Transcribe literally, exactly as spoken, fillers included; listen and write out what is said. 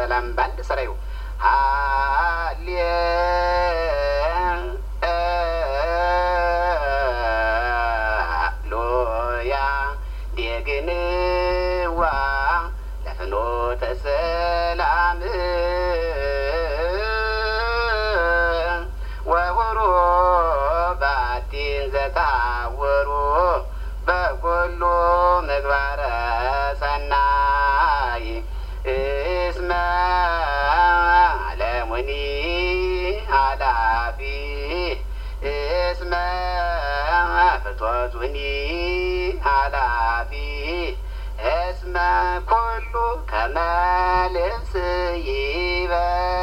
በሰላም ባንድ ሰራዩ ሃሌ ሎያ ደግንዋ ለፍኖተ ሰላም ወሁሩ ባቲን ዘታወሩ በኩሉ ምግባረ ሰናይ እስመ ዓለሙኒ ኃላፊ እስመ ፍትወቱኒ ኃላፊ እስመ ኩሉ ከመ ልብስ ይበ